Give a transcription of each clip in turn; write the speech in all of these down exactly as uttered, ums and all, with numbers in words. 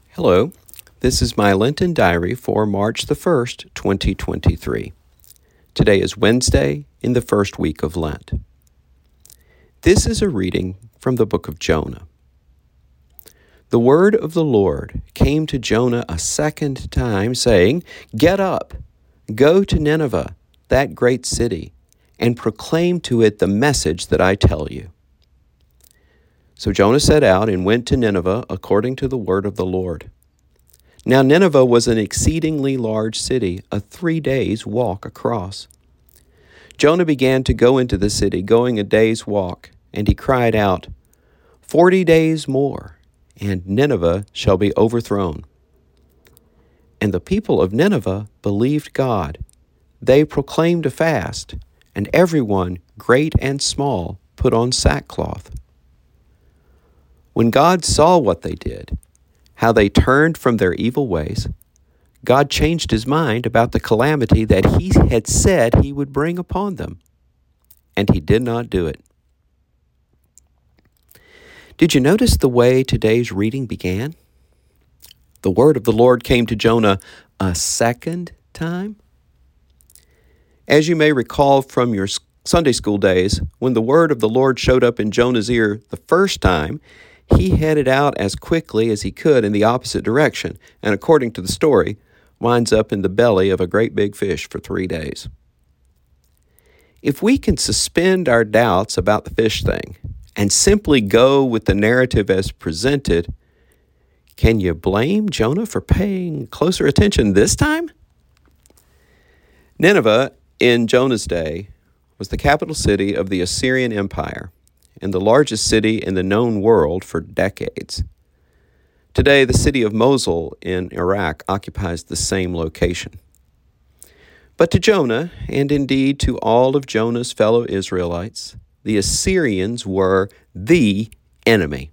Hello, this is my Lenten diary for March the first, twenty twenty-three. Today is Wednesday in the first week of Lent. This is a reading from the book of Jonah. The word of the Lord came to Jonah a second time, saying, "Get up, go to Nineveh, that great city, and proclaim to it the message that I tell you." So Jonah set out and went to Nineveh according to the word of the Lord. Now Nineveh was an exceedingly large city, a three days' walk across. Jonah began to go into the city, going a day's walk, and he cried out, Forty days more, and Nineveh shall be overthrown." And the people of Nineveh believed God. They proclaimed a fast, and everyone, great and small, put on sackcloth. When God saw what they did, how they turned from their evil ways, God changed his mind about the calamity that he had said he would bring upon them, and he did not do it. Did you notice the way today's reading began? The word of the Lord came to Jonah a second time. As you may recall from your Sunday school days, when the word of the Lord showed up in Jonah's ear the first time, he headed out as quickly as he could in the opposite direction, and according to the story, winds up in the belly of a great big fish for three days. If we can suspend our doubts about the fish thing and simply go with the narrative as presented, can you blame Jonah for paying closer attention this time? Nineveh, in Jonah's day, was the capital city of the Assyrian Empire and the largest city in the known world for decades. Today, the city of Mosul in Iraq occupies the same location. But to Jonah, and indeed to all of Jonah's fellow Israelites, the Assyrians were the enemy.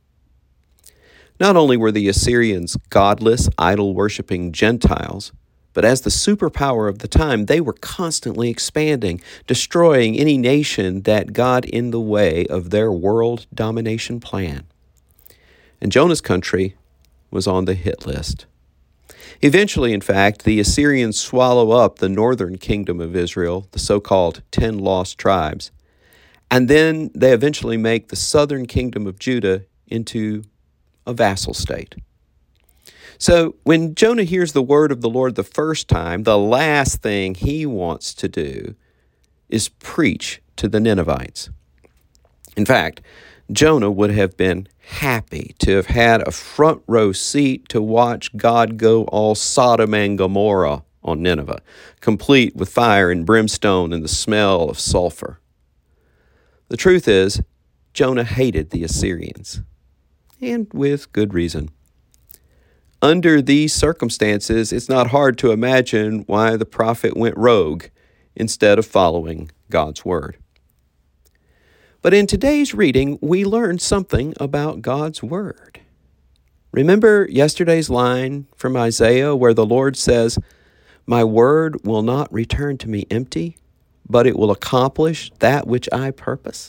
Not only were the Assyrians godless, idol-worshiping Gentiles, but as the superpower of the time, they were constantly expanding, destroying any nation that got in the way of their world domination plan. And Jonah's country was on the hit list. Eventually, in fact, the Assyrians swallow up the northern kingdom of Israel, the so-called ten lost tribes, and then they eventually make the southern kingdom of Judah into a vassal state. So when Jonah hears the word of the Lord the first time, the last thing he wants to do is preach to the Ninevites. In fact, Jonah would have been happy to have had a front row seat to watch God go all Sodom and Gomorrah on Nineveh, complete with fire and brimstone and the smell of sulfur. The truth is, Jonah hated the Assyrians, and with good reason. Under these circumstances, it's not hard to imagine why the prophet went rogue instead of following God's word. But in today's reading, we learn something about God's word. Remember yesterday's line from Isaiah where the Lord says, "My word will not return to me empty, but it will accomplish that which I purpose."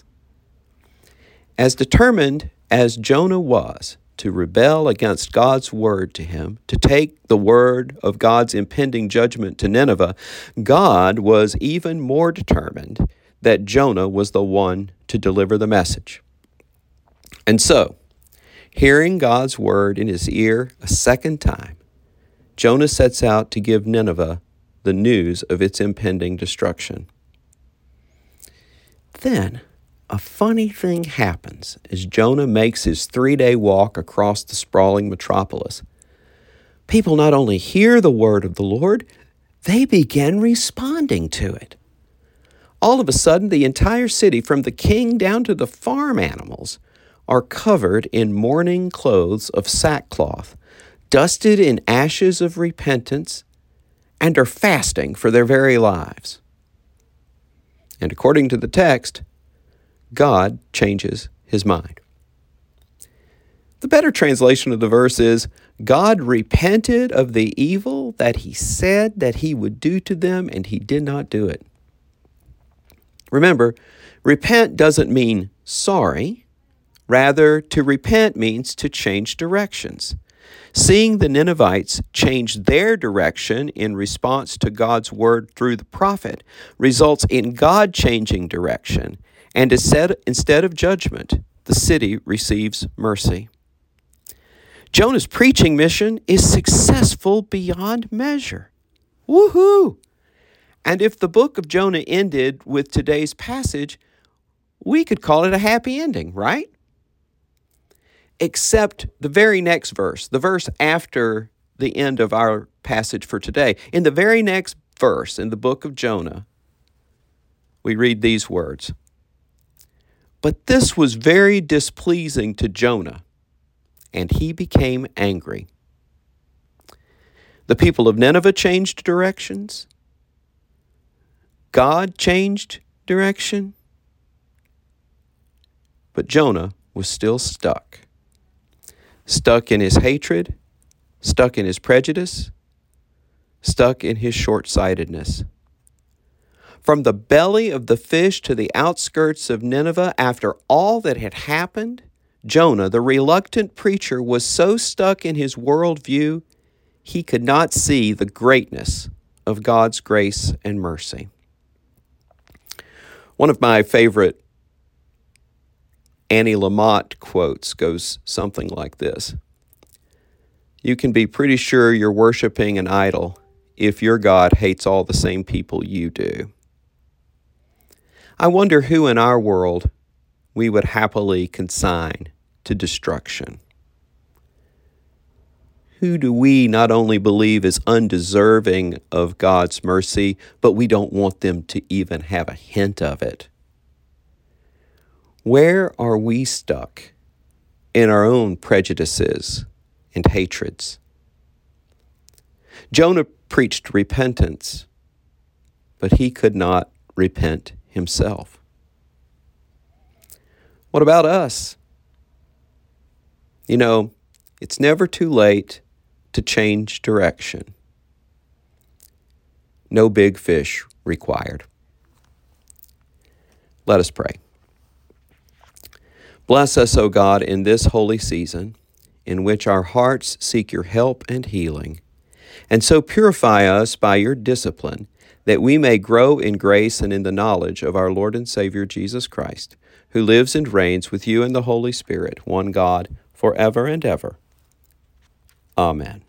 As determined as Jonah was to rebel against God's word to him, to take the word of God's impending judgment to Nineveh, God was even more determined that Jonah was the one to deliver the message. And so, hearing God's word in his ear a second time, Jonah sets out to give Nineveh the news of its impending destruction. Then, a funny thing happens as Jonah makes his three-day walk across the sprawling metropolis. People not only hear the word of the Lord, they begin responding to it. All of a sudden, the entire city, from the king down to the farm animals, are covered in mourning clothes of sackcloth, dusted in ashes of repentance, and are fasting for their very lives. And according to the text, God changes his mind. The better translation of the verse is, God repented of the evil that he said that he would do to them, and he did not do it. Remember, repent doesn't mean sorry. Rather, to repent means to change directions. Seeing the Ninevites change their direction in response to God's word through the prophet results in God changing direction, and instead, instead of judgment, the city receives mercy. Jonah's preaching mission is successful beyond measure. Woohoo! And if the book of Jonah ended with today's passage, we could call it a happy ending, right? Except the very next verse, the verse after the end of our passage for today. In the very next verse in the book of Jonah, we read these words. But this was very displeasing to Jonah, and he became angry. The people of Nineveh changed directions. God changed direction. But Jonah was still stuck. Stuck in his hatred, stuck in his prejudice, stuck in his short-sightedness. From the belly of the fish to the outskirts of Nineveh, after all that had happened, Jonah, the reluctant preacher, was so stuck in his worldview, he could not see the greatness of God's grace and mercy. One of my favorite Annie Lamott quotes goes something like this. You can be pretty sure you're worshiping an idol if your God hates all the same people you do. I wonder who in our world we would happily consign to destruction. Who do we not only believe is undeserving of God's mercy, but we don't want them to even have a hint of it? Where are we stuck in our own prejudices and hatreds? Jonah preached repentance, but he could not repent himself. What about us? You know, it's never too late to change direction. No big fish required. Let us pray. Bless us, O God, in this holy season, in which our hearts seek your help and healing, and so purify us by your discipline, that we may grow in grace and in the knowledge of our Lord and Savior Jesus Christ, who lives and reigns with you in the Holy Spirit, one God, forever and ever. Amen.